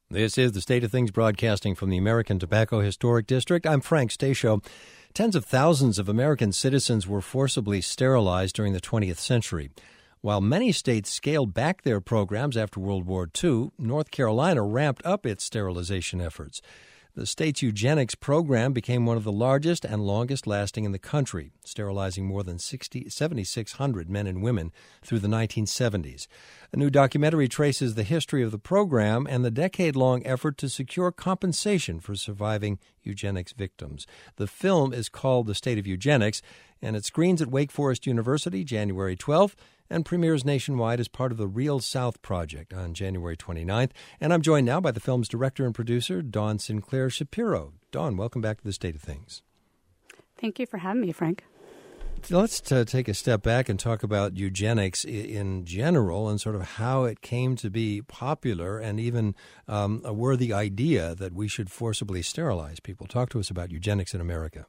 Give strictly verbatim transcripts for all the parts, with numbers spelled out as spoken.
This is the State of Things broadcasting from the American Tobacco Historic District. I'm Frank Stasio. Tens of thousands of American citizens were forcibly sterilized during the twentieth century. While many states scaled back their programs after World War Two, North Carolina ramped up its sterilization efforts. The state's eugenics program became one of the largest and longest-lasting in the country, sterilizing more than seven thousand six hundred men and women through the nineteen seventies. A new documentary traces the history of the program and the decade-long effort to secure compensation for surviving eugenics victims. The film is called The State of Eugenics, and it screens at Wake Forest University January twelfth and premieres nationwide as part of the Real South Project on January twenty-ninth. And I'm joined now by the film's director and producer, Dawn Sinclair Shapiro. Dawn, welcome back to The State of Things. Thank you for having me, Frank. Let's t- take a step back and talk about eugenics I- in general and sort of how it came to be popular and even um, a worthy idea that we should forcibly sterilize people. Talk to us about eugenics in America.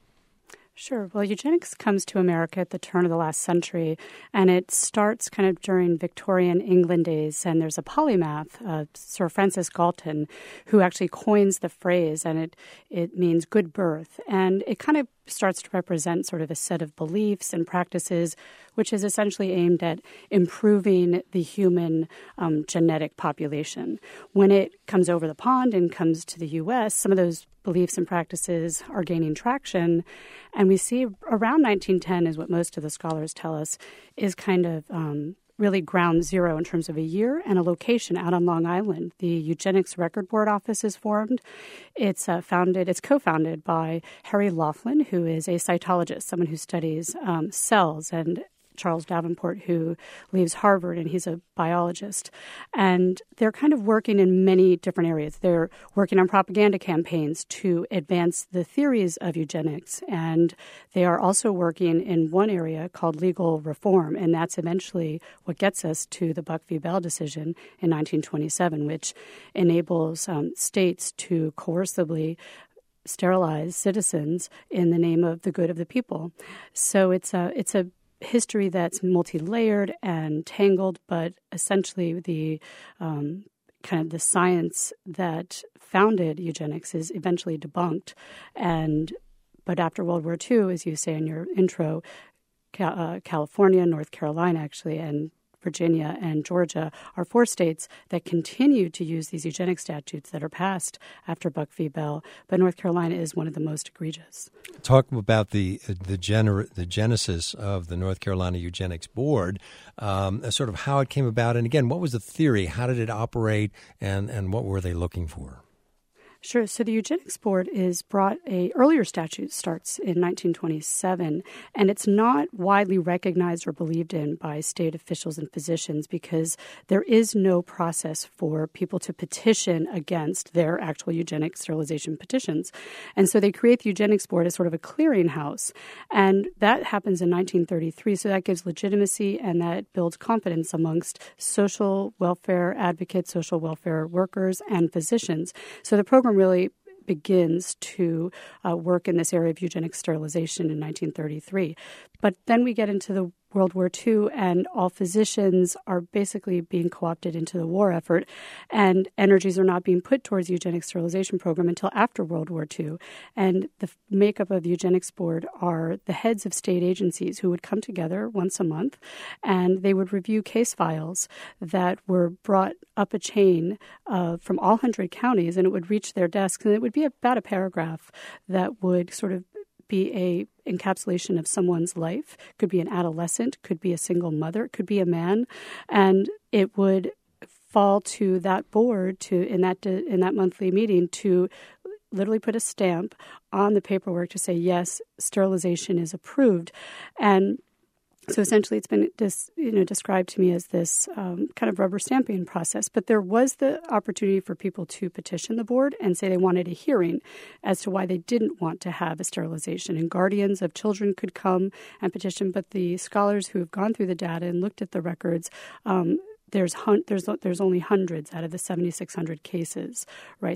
Sure. Well, eugenics comes to America at the turn of the last century, and it starts kind of during Victorian England days. And there's a polymath, uh, Sir Francis Galton, who actually coins the phrase, and it, it means good birth. And it kind of starts to represent sort of a set of beliefs and practices, which is essentially aimed at improving the human um, genetic population. When it comes over the pond and comes to the U S, some of those beliefs and practices are gaining traction. And we see around nineteen ten is what most of the scholars tell us is kind of um, really ground zero in terms of a year and a location out on Long Island. The Eugenics Record Board office is formed. It's uh, founded, it's co-founded by Harry Laughlin, who is a cytologist, someone who studies um, cells, and Charles Davenport, who leaves Harvard, and he's a biologist. And they're kind of working in many different areas. They're working on propaganda campaigns to advance the theories of eugenics. And they are also working in one area called legal reform, and that's eventually what gets us to the Buck v. Bell decision in nineteen twenty-seven, which enables um, states to coercively sterilize citizens in the name of the good of the people. So it's a it's a history that's multi-layered and tangled, but essentially the um, kind of the science that founded eugenics is eventually debunked. And but after World War Two, as you say in your intro, Ca- uh, California, North Carolina, actually, and Virginia and Georgia are four states that continue to use these eugenic statutes that are passed after Buck v. Bell, but North Carolina is one of the most egregious. Talk about the the, gener- the genesis of the North Carolina Eugenics Board, um, sort of how it came about, and again, what was the theory, how did it operate, and, and what were they looking for? Sure. So the Eugenics Board is brought a earlier statute starts in nineteen twenty-seven, and it's not widely recognized or believed in by state officials and physicians because there is no process for people to petition against their actual eugenic sterilization petitions. And so they create the Eugenics Board as sort of a clearinghouse, and that happens in nineteen thirty-three. So that gives legitimacy and that builds confidence amongst social welfare advocates, social welfare workers, and physicians. So the program really begins to uh, work in this area of eugenic sterilization in nineteen thirty-three. But then we get into the World War Two, and all physicians are basically being co-opted into the war effort, and energies are not being put towards the eugenic sterilization program until after World War Two. And the makeup of the Eugenics Board are the heads of state agencies who would come together once a month, and they would review case files that were brought up a chain uh, from all one hundred counties, and it would reach their desks, and it would be about a paragraph that would sort of be a encapsulation of someone's life, could be an adolescent, could be a single mother, could be a man, and it would fall to that board to in that in that monthly meeting to literally put a stamp on the paperwork to say yes, sterilization is approved. And so essentially, it's been dis, you know described to me as this um, kind of rubber stamping process. But there was the opportunity for people to petition the board and say they wanted a hearing as to why they didn't want to have a sterilization. And guardians of children could come and petition. But the scholars who have gone through the data and looked at the records, um, there's hun- there's there's only hundreds out of the seven thousand six hundred cases, right, that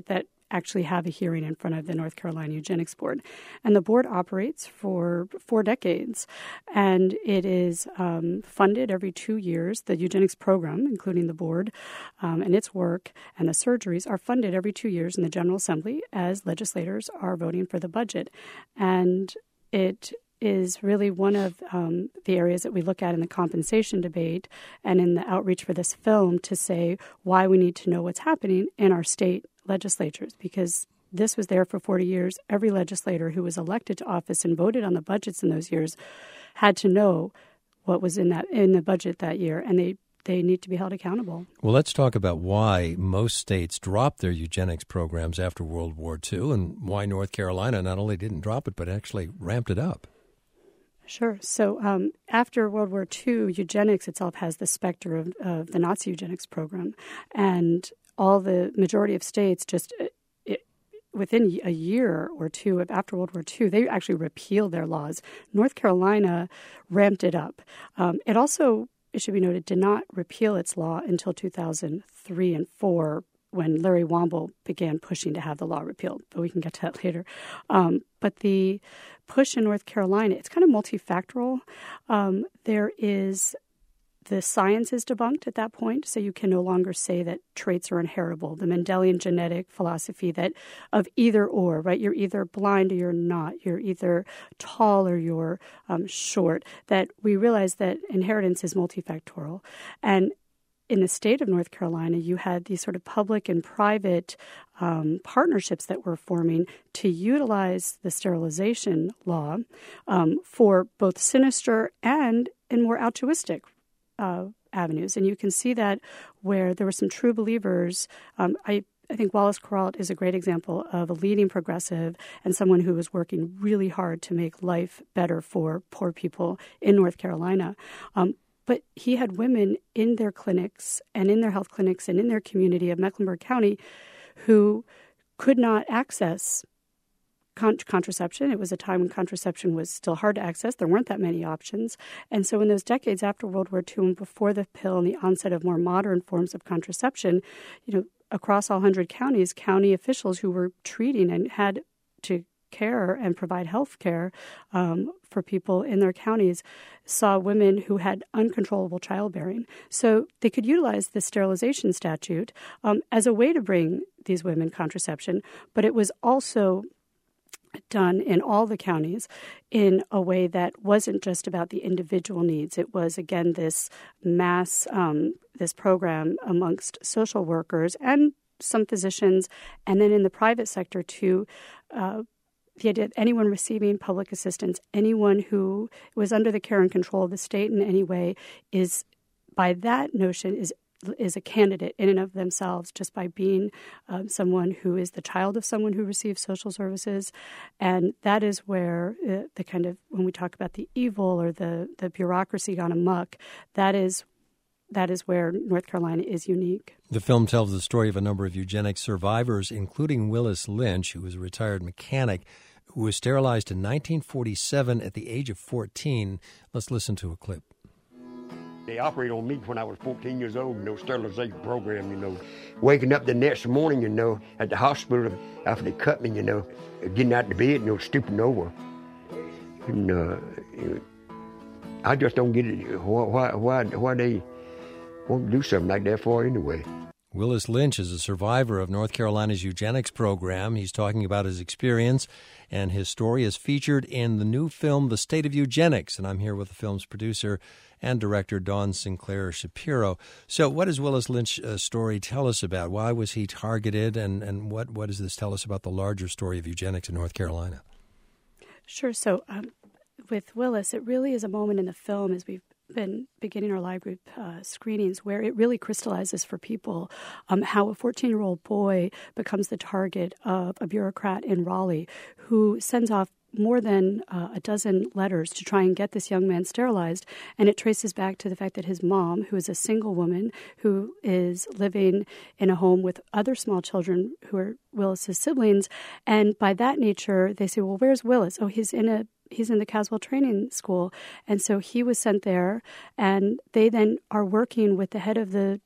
actually have a hearing in front of the North Carolina Eugenics Board. And the board operates for four decades, and it is um, funded every two years. The eugenics program, including the board um, and its work, and the surgeries are funded every two years in the General Assembly as legislators are voting for the budget. And it is really one of um, the areas that we look at in the compensation debate and in the outreach for this film to say why we need to know what's happening in our state legislatures, because this was there for forty years. Every legislator who was elected to office and voted on the budgets in those years had to know what was in that in the budget that year, and they they need to be held accountable. Well, let's talk about why most states dropped their eugenics programs after World War Two and why North Carolina not only didn't drop it, but actually ramped it up. Sure. So um, after World War Two, eugenics itself has the specter of, of the Nazi eugenics program. And all the majority of states just it, within a year or two of after World War Two, they actually repealed their laws. North Carolina ramped it up. Um, it also, it should be noted, did not repeal its law until two thousand three and four, when Larry Wamble began pushing to have the law repealed, but we can get to that later. Um, but the push in North Carolina, it's kind of multifactorial. Um, there is the science is debunked at that point, so you can no longer say that traits are inheritable. The Mendelian genetic philosophy that of either or, right? You're either blind or you're not. You're either tall or you're um, short. That we realize that inheritance is multifactorial. And in the state of North Carolina, you had these sort of public and private um, partnerships that were forming to utilize the sterilization law um, for both sinister and in more altruistic uh, avenues. And you can see that where there were some true believers. Um, I I think Wallace Peralt is a great example of a leading progressive and someone who was working really hard to make life better for poor people in North Carolina. Um, But he had women in their clinics and in their health clinics and in their community of Mecklenburg County who could not access con- contraception. It was a time when contraception was still hard to access. There weren't that many options. And so in those decades after World War Two and before the pill and the onset of more modern forms of contraception, you know, across all one hundred counties, county officials who were treating and had to care and provide health care um, for people in their counties saw women who had uncontrollable childbearing. So they could utilize the sterilization statute um, as a way to bring these women contraception, but it was also done in all the counties in a way that wasn't just about the individual needs. It was, again, this mass, um, this program amongst social workers and some physicians, and then in the private sector to uh, the idea that anyone receiving public assistance, anyone who was under the care and control of the state in any way, is, by that notion, is is a candidate in and of themselves just by being um, someone who is the child of someone who receives social services. And that is where uh, the kind of, when we talk about the evil or the, the bureaucracy gone amok, that is that is where North Carolina is unique. The film tells the story of a number of eugenics survivors, including Willis Lynch, who was a retired mechanic, who was sterilized in nineteen forty-seven at the age of fourteen. Let's listen to a clip. They operated on me when I was fourteen years old, you know, sterilization program, you know. Waking up the next morning, you know, at the hospital after they cut me, you know, getting out of the bed, you know, stooping over. And uh, I just don't get it, why, why, why they won't do something like that for anyway. Willis Lynch is a survivor of North Carolina's eugenics program. He's talking about his experience, and his story is featured in the new film, The State of Eugenics. And I'm here with the film's producer and director, Dawn Sinclair Shapiro. So what does Willis Lynch's uh, story tell us about? Why was he targeted, and, and what, what does this tell us about the larger story of eugenics in North Carolina? Sure. So um, with Willis, it really is a moment in the film, as we've been beginning our live group uh, screenings, where it really crystallizes for people um, how a fourteen-year-old boy becomes the target of a bureaucrat in Raleigh who sends off more than uh, a dozen letters to try and get this young man sterilized. And it traces back to the fact that his mom, who is a single woman who is living in a home with other small children who are Willis's siblings, and by that nature, they say, well, where's Willis? Oh, he's in a He's in the Caswell Training School. And so he was sent there, and they then are working with the head of the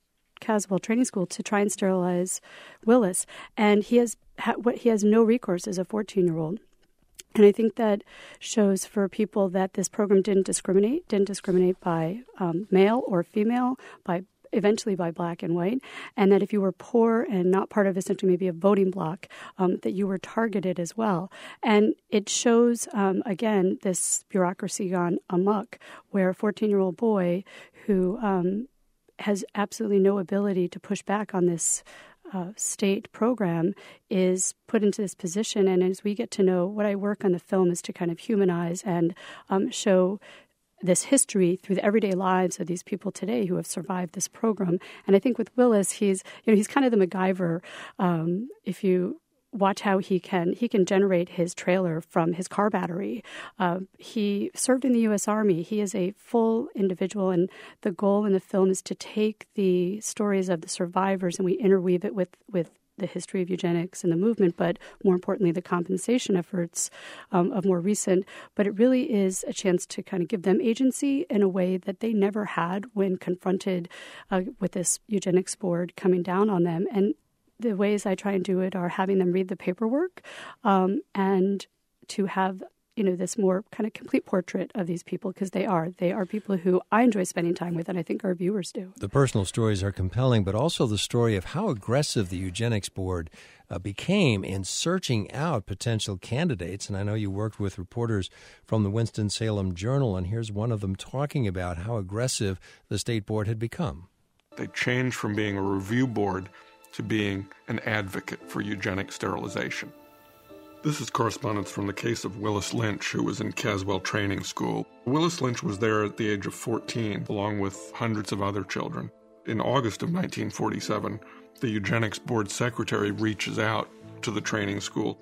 Caswell Training School to try and sterilize Willis, and he has what he has no recourse as a fourteen-year-old. And I think that shows for people that this program didn't discriminate, didn't discriminate by um, male or female, by eventually by black and white, and that if you were poor and not part of essentially maybe a voting bloc, um, that you were targeted as well. And it shows, um, again, this bureaucracy gone amok, where a fourteen-year-old boy who um, has absolutely no ability to push back on this Uh, state program is put into this position. And as we get to know, what I work on the film is to kind of humanize and um, show this history through the everyday lives of these people today who have survived this program. And I think with Willis, he's you know he's kind of the MacGyver. Um, if you watch how he can he can generate his trailer from his car battery. Uh, he served in the U S Army. He is a full individual, and the goal in the film is to take the stories of the survivors and we interweave it with, with the history of eugenics and the movement, but more importantly, the compensation efforts um, of more recent. But it really is a chance to kind of give them agency in a way that they never had when confronted uh, with this eugenics board coming down on them. And the ways I try and do it are having them read the paperwork um, and to have, you know, this more kind of complete portrait of these people, because they are. They are people who I enjoy spending time with, and I think our viewers do. The personal stories are compelling, but also the story of how aggressive the Eugenics Board uh, became in searching out potential candidates. And I know you worked with reporters from the Winston-Salem Journal, and here's one of them talking about how aggressive the state board had become. They changed from being a review board to being an advocate for eugenic sterilization. This is correspondence from the case of Willis Lynch, who was in Caswell Training School. Willis Lynch was there at the age of fourteen, along with hundreds of other children. In August of nineteen forty-seven, the Eugenics Board Secretary reaches out to the training school.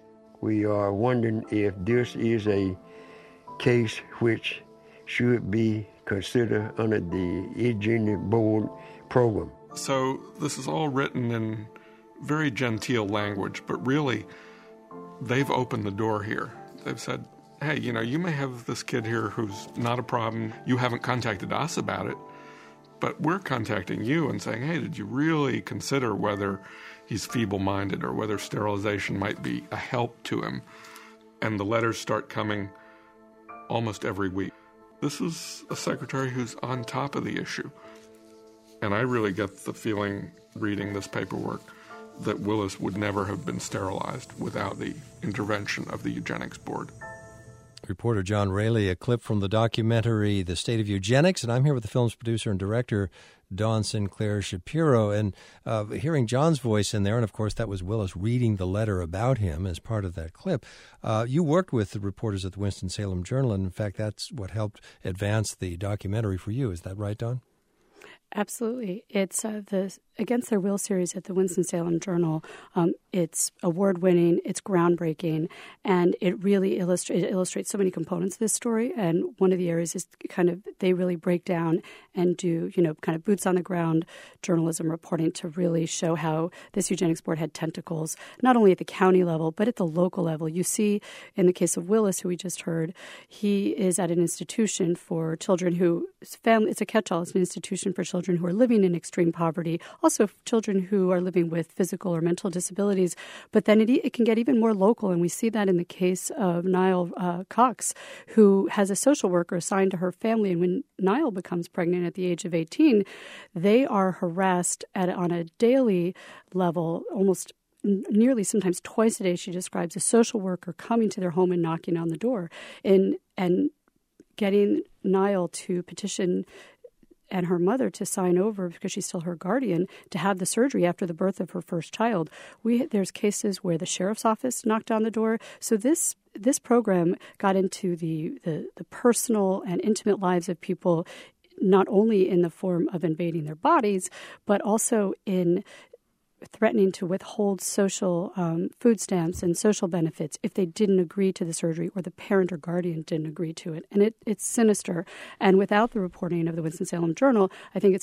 We are wondering if this is a case which should be considered under the Eugenics Board program. So this is all written in very genteel language, but really they've opened the door here. They've said, hey, you know, you may have this kid here who's not a problem. You haven't contacted us about it, but we're contacting you and saying, hey, did you really consider whether he's feeble-minded or whether sterilization might be a help to him? And the letters start coming almost every week. This is a secretary who's on top of the issue. And I really get the feeling, reading this paperwork, that Willis would never have been sterilized without the intervention of the Eugenics Board. Reporter John Raley, a clip from the documentary The State of Eugenics, and I'm here with the film's producer and director, Dawn Sinclair Shapiro, and uh, hearing John's voice in there, and of course that was Willis reading the letter about him as part of that clip. Uh, you worked with the reporters at the Winston-Salem Journal, and in fact that's what helped advance the documentary for you. Is that right, Dawn? Absolutely. It's uh, the Against Their Will series at the Winston-Salem Journal. Um, it's award-winning, it's groundbreaking, and it really illustra- it illustrates so many components of this story. And one of the areas is kind of, they really break down and do, you know, kind of boots-on-the-ground journalism reporting to really show how this eugenics board had tentacles, not only at the county level, but at the local level. You see, in the case of Willis, who we just heard, he is at an institution for children who, family, it's a catch-all, it's an institution for children who are living in extreme poverty, also children who are living with physical or mental disabilities. But then it, it can get even more local, and we see that in the case of Nile uh, Cox, who has a social worker assigned to her family. And when Nile becomes pregnant at the age of eighteen, they are harassed at on a daily level, almost nearly sometimes twice a day. She describes a social worker coming to their home and knocking on the door and and getting Nile to petition and her mother to sign over, because she's still her guardian, to have the surgery after the birth of her first child. We There's cases where the sheriff's office knocked on the door. So this this program got into the, the, the personal and intimate lives of people, not only in the form of invading their bodies, but also in threatening to withhold social um, food stamps and social benefits if they didn't agree to the surgery or the parent or guardian didn't agree to it. And it, it's sinister. And without the reporting of the Winston-Salem Journal, I think it's it's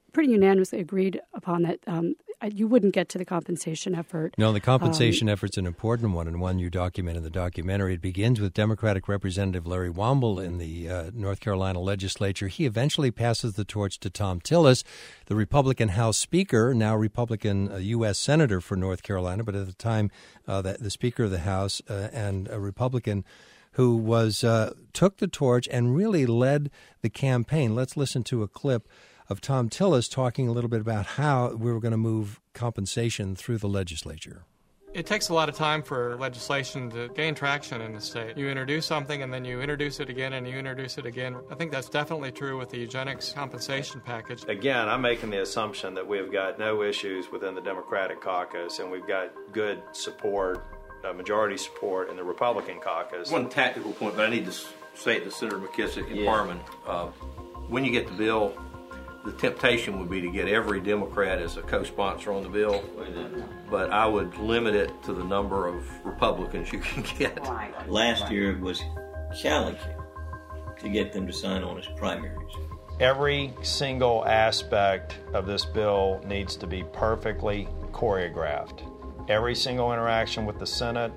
pretty unanimously agreed upon that um, you wouldn't get to the compensation effort. No, the compensation um, effort's an important one, and one you document in the documentary. It begins with Democratic Representative Larry Wamble in the uh, North Carolina legislature. He eventually passes the torch to Thom Tillis, the Republican House Speaker, now Republican uh, U S Senator for North Carolina, but at the time uh, the, the Speaker of the House uh, and a Republican who was uh, took the torch and really led the campaign. Let's listen to a clip of Thom Tillis talking a little bit about how we were going to move compensation through the legislature. It takes a lot of time for legislation to gain traction in the state. You introduce something and then you introduce it again and you introduce it again. I think that's definitely true with the eugenics compensation package. Again, I'm making the assumption that we've got no issues within the Democratic caucus and we've got good support, uh, majority support in the Republican caucus. One tactical point, but I need to say it to Senator McKissick and Yeah. Parman. Uh, when you get the bill, the temptation would be to get every Democrat as a co-sponsor on the bill, but I would limit it to the number of Republicans you can get. Last year it was challenging to get them to sign on as primaries. Every single aspect of this bill needs to be perfectly choreographed. Every single interaction with the Senate,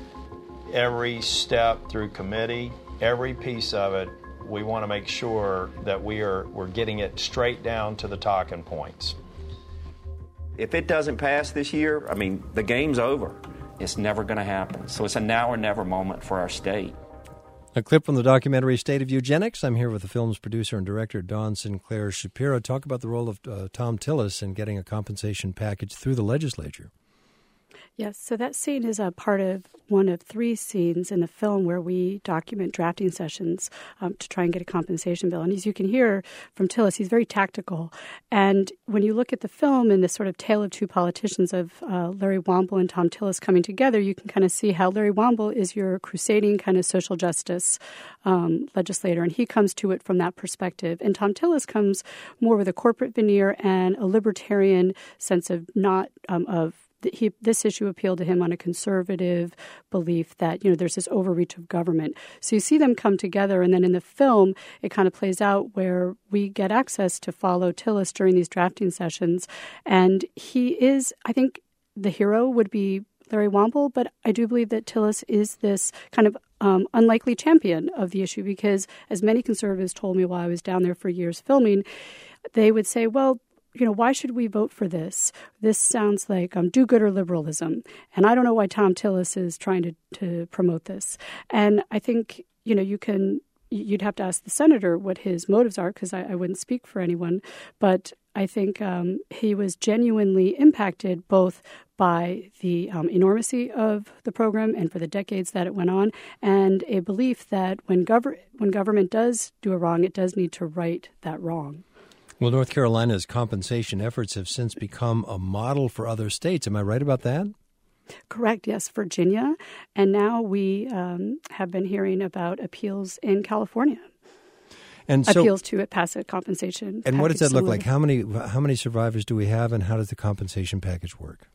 every step through committee, every piece of it, we want to make sure that we are we're getting it straight down to the talking points. If it doesn't pass this year, I mean, the game's over. It's never going to happen. So it's a now or never moment for our state. A clip from the documentary State of Eugenics. I'm here with the film's producer and director, Dawn Sinclair Shapiro. Talk about the role of uh, Thom Tillis in getting a compensation package through the legislature. Yes, so that scene is a part of one of three scenes in the film where we document drafting sessions um, to try and get a compensation bill. And as you can hear from Tillis, he's very tactical. And when you look at the film and this sort of tale of two politicians of uh, Larry Wamble and Thom Tillis coming together, you can kind of see how Larry Wamble is your crusading kind of social justice um, legislator, and he comes to it from that perspective. And Thom Tillis comes more with a corporate veneer and a libertarian sense of not um, of He, this issue appealed to him on a conservative belief that, you know, there's this overreach of government. So you see them come together, and then in the film, it kind of plays out where we get access to follow Tillis during these drafting sessions. And he is, I think the hero would be Larry Wamble, but I do believe that Tillis is this kind of um, unlikely champion of the issue because, as many conservatives told me while I was down there for years filming, they would say, well, you know, why should we vote for this? This sounds like um, do-gooder liberalism. And I don't know why Thom Tillis is trying to, to promote this. And I think, you know, you can, you'd have to ask the senator what his motives are, because I, I wouldn't speak for anyone. But I think um, he was genuinely impacted both by the um, enormity of the program and for the decades that it went on, and a belief that when, gov- when government does do a wrong, it does need to right that wrong. Well, North Carolina's compensation efforts have since become a model for other states. Am I right about that? Correct, yes, Virginia. And now we um, have been hearing about appeals in California. And so, appeals to it pass a compensation. And what does that look similar. like? How many how many survivors do we have, and how does the compensation package work?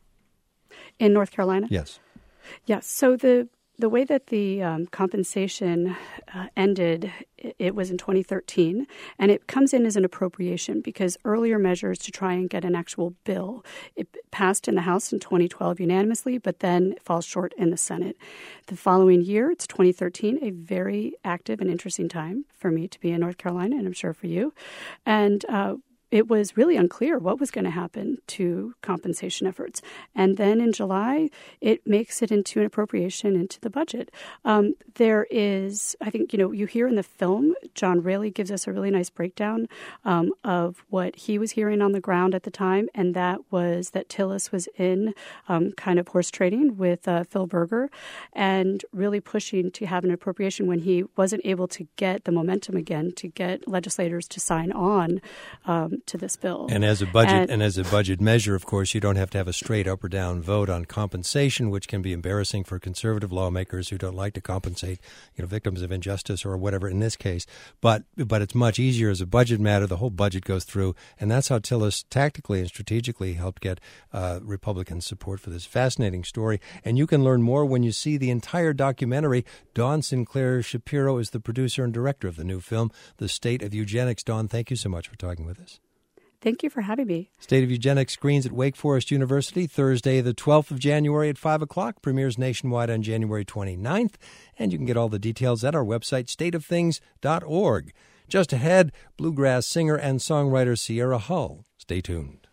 In North Carolina? Yes. Yes. So the The way that the um, compensation uh, ended, it, it was in twenty thirteen, and it comes in as an appropriation because earlier measures to try and get an actual bill, it passed in the House in twenty twelve unanimously, but then it falls short in the Senate. The following year, it's twenty thirteen, a very active and interesting time for me to be in North Carolina, and I'm sure for you. And uh, it was really unclear what was going to happen to compensation efforts. And then in July, it makes it into an appropriation into the budget. Um, there is, I think, you know, you hear in the film, John Raley gives us a really nice breakdown um, of what he was hearing on the ground at the time. And that was that Tillis was in um, kind of horse trading with uh, Phil Berger and really pushing to have an appropriation when he wasn't able to get the momentum again to get legislators to sign on um, to this bill. And as a budget and, and as a budget measure, of course, you don't have to have a straight up or down vote on compensation, which can be embarrassing for conservative lawmakers who don't like to compensate, you know, victims of injustice or whatever in this case. But but it's much easier as a budget matter. The whole budget goes through, and that's how Tillis tactically and strategically helped get uh, Republican support for this fascinating story. And you can learn more when you see the entire documentary. Dawn Sinclair Shapiro is the producer and director of the new film, The State of Eugenics. Dawn, thank you so much for talking with us. Thank you for having me. State of Eugenics screens at Wake Forest University Thursday, the twelfth of January at five o'clock, premieres nationwide on January twenty-ninth, and you can get all the details at our website, state of things dot org. Just ahead, bluegrass singer and songwriter Sierra Hull. Stay tuned.